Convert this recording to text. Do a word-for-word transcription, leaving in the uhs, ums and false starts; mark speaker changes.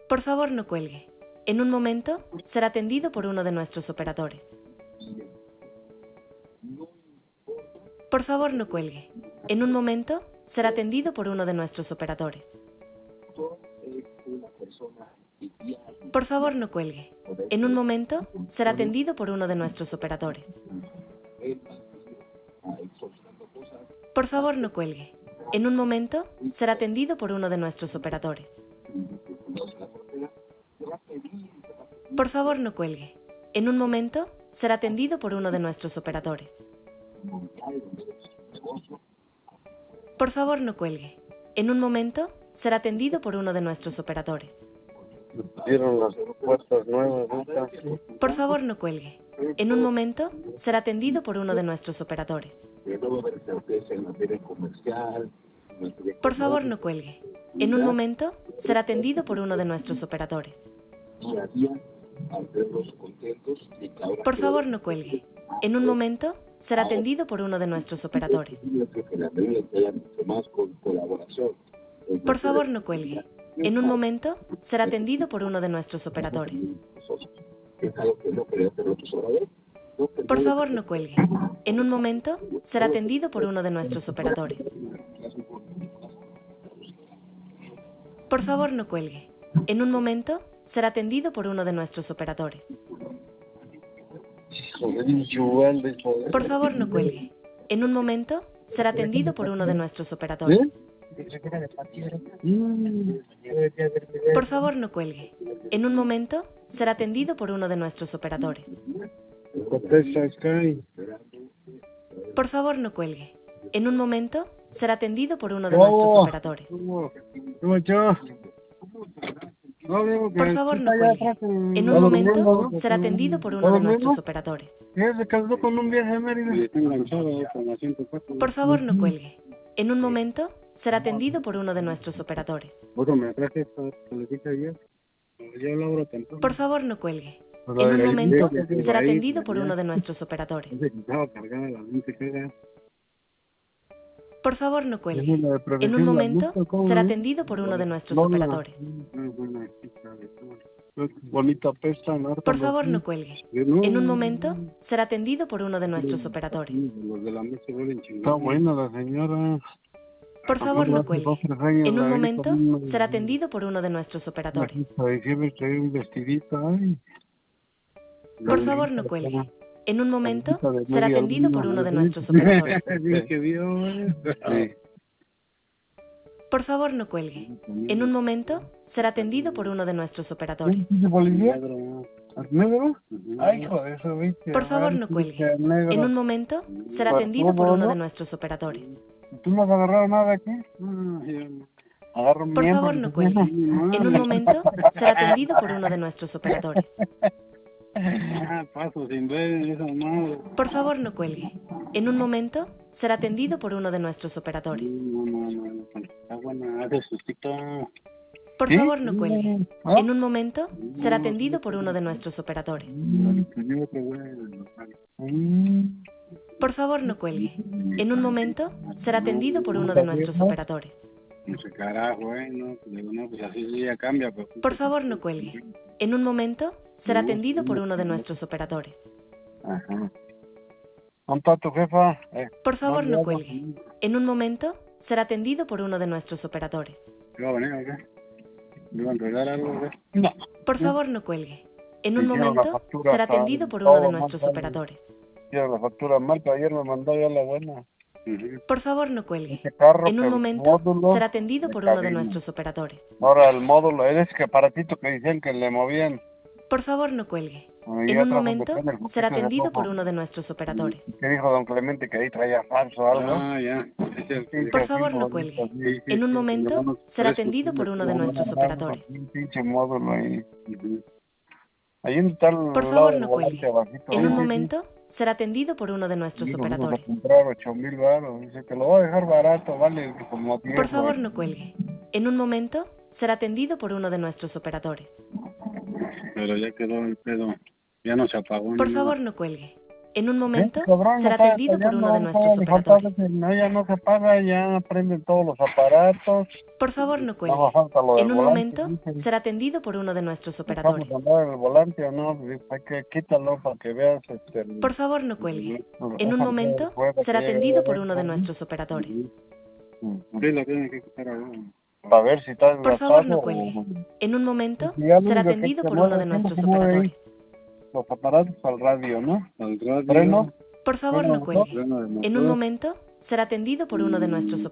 Speaker 1: Por favor, no cuelgue. En un momento, será atendido por uno de nuestros operadores. Por favor, no cuelgue. En un momento, será atendido por uno de nuestros operadores. Por favor, no cuelgue. En un momento, será atendido por uno de nuestros operadores. Por favor, no cuelgue. En un momento, será atendido por uno de nuestros operadores. Por favor, no cuelgue. En un momento, será atendido por uno de nuestros operadores. Por favor, no cuelgue. En un momento, será atendido por uno de nuestros operadores.
Speaker 2: Dieron las puertas nuevas, ¿no?
Speaker 1: Por favor, no cuelgue. En un momento, será atendido por uno de nuestros operadores. Por favor, no cuelgue. En un momento, será atendido por uno de nuestros operadores. Por favor, no cuelgue. En un momento, será atendido por uno de nuestros operadores. Por favor, no cuelgue. En un momento, será atendido por uno de nuestros operadores. Por favor, no cuelgue. En un momento, será atendido por uno de nuestros operadores. Por favor, no cuelgue. En un momento, será atendido por uno de nuestros operadores. Por favor, no cuelgue. En un momento, será atendido por uno de nuestros operadores. Por favor, no cuelgue. En un momento, será atendido por uno de nuestros operadores. Por favor, no cuelgue. En un momento, será atendido por uno de nuestros operadores. Por favor, no cuelgue. En un momento, será atendido por uno de nuestros operadores. Por favor, no cuelgue. En un momento, será atendido por uno de nuestros operadores. Por favor, no cuelgue. En un momento, será atendido por uno de nuestros operadores. Por favor, no cuelgue. En un momento, será atendido por uno de nuestros operadores.
Speaker 2: Bonita pesta, ¿no?
Speaker 1: Por favor, no cuelgue. En un momento, será atendido por uno de nuestros operadores.
Speaker 2: Está buena la señora.
Speaker 1: Por favor, no cuelgue. En un momento, será atendido por uno de nuestros operadores.
Speaker 2: Un vestidito, ay.
Speaker 1: Por favor, no cuelgue. En un momento, será atendido por uno de nuestros operadores. Por favor, no cuelgue. En un momento, será atendido por uno de nuestros operadores.
Speaker 2: Ay, hijo de eso, viste.
Speaker 1: Por favor, no cuelgue. En un momento, será atendido por uno de nuestros operadores.
Speaker 2: ¿Tú no has agarrado nada aquí? Agarro
Speaker 1: Por favor, no cuelgue. En un momento, será atendido por uno de nuestros operadores.
Speaker 2: Paso sin ver esa madre.
Speaker 1: Por favor, no cuelgue. En un momento, será atendido por uno de nuestros operadores.
Speaker 2: No, no, no, está buena, hace sustito.
Speaker 1: Por favor, no cuelgue. En un momento, será atendido por uno de nuestros operadores. Por favor, no cuelgue. En un momento, será atendido por uno de nuestros operadores.
Speaker 2: No sé carajo, eh, no, digo, no, pues así ya cambia. Pues.
Speaker 1: Por favor, no cuelgue. En un momento, será atendido por uno de nuestros operadores.
Speaker 2: Ajá. ¿Dónde está tu jefa? Eh,
Speaker 1: Por favor, no cuelgue. En un momento, será atendido por uno de nuestros operadores.
Speaker 2: ¿Qué va a venir o qué? ¿Me va a entregar algo? ¿Qué? No.
Speaker 1: Por favor, no cuelgue. En un momento, será atendido por uno de nuestros operadores.
Speaker 2: Quiero la factura mal, pero ayer me mandó ya la buena.
Speaker 1: Por favor, no cuelgue.
Speaker 2: Carro,
Speaker 1: en un momento, será atendido por uno de nuestros operadores.
Speaker 2: Ahora el módulo, es que aparatito que decían que le movían.
Speaker 1: Por favor, no cuelgue.
Speaker 2: Y
Speaker 1: en un momento, será atendido por uno de nuestros operadores.
Speaker 2: ¿Qué dijo don Clemente? Que ahí traía falso o algo. Ah, ya.
Speaker 1: Por favor, no cuelgue. En un momento, será atendido por uno de nuestros operadores.
Speaker 2: Un pinche módulo ahí. Ahí está el
Speaker 1: Por favor, no cuelgue. En un momento, será atendido por uno de nuestros operadores.
Speaker 2: Comprar ocho mil baros. Dice que lo voy a dejar barato, vale como diez.
Speaker 1: Por favor, no cuelgue. En un momento, será atendido por uno de nuestros operadores.
Speaker 2: Pero ya quedó el pedo. Ya no se apagó.
Speaker 1: Por favor, no cuelgue. En un momento
Speaker 2: Este cabrón no
Speaker 1: será
Speaker 2: está
Speaker 1: atendido por uno de
Speaker 2: detallando,
Speaker 1: nuestros
Speaker 2: no, falta
Speaker 1: operadores.
Speaker 2: que no, ya no se paga, ya prenden todos los aparatos.
Speaker 1: Por favor, no
Speaker 2: No me
Speaker 1: cuelgue.
Speaker 2: falta lo del
Speaker 1: En un
Speaker 2: volante,
Speaker 1: momento
Speaker 2: dicen.
Speaker 1: será atendido por uno de nuestros
Speaker 2: Vamos
Speaker 1: operadores.
Speaker 2: a andar el volante o no, pues, hay que quítalo para que veas este. el-
Speaker 1: Por favor, no cuelgue. En un
Speaker 2: Déjame ver
Speaker 1: momento
Speaker 2: el juego
Speaker 1: será
Speaker 2: que
Speaker 1: atendido
Speaker 2: llegue
Speaker 1: por uno de
Speaker 2: adentro.
Speaker 1: nuestros operadores.
Speaker 2: Sí, la tiene que quitar ahora. Para ver si está
Speaker 1: Por favor, no
Speaker 2: desgastado
Speaker 1: cuelgue.
Speaker 2: o...
Speaker 1: En un momento
Speaker 2: Y ya lo
Speaker 1: será
Speaker 2: único que
Speaker 1: atendido
Speaker 2: se
Speaker 1: por uno
Speaker 2: mueve,
Speaker 1: de
Speaker 2: ¿quién
Speaker 1: nuestros
Speaker 2: se mueve ahí?
Speaker 1: operadores.
Speaker 2: Los aparatos al radio, ¿no? Al radio. Freno.
Speaker 1: Por favor,
Speaker 2: Freno
Speaker 1: no
Speaker 2: de motor.
Speaker 1: cuelgue. En un momento será atendido por uno de nuestros operadores.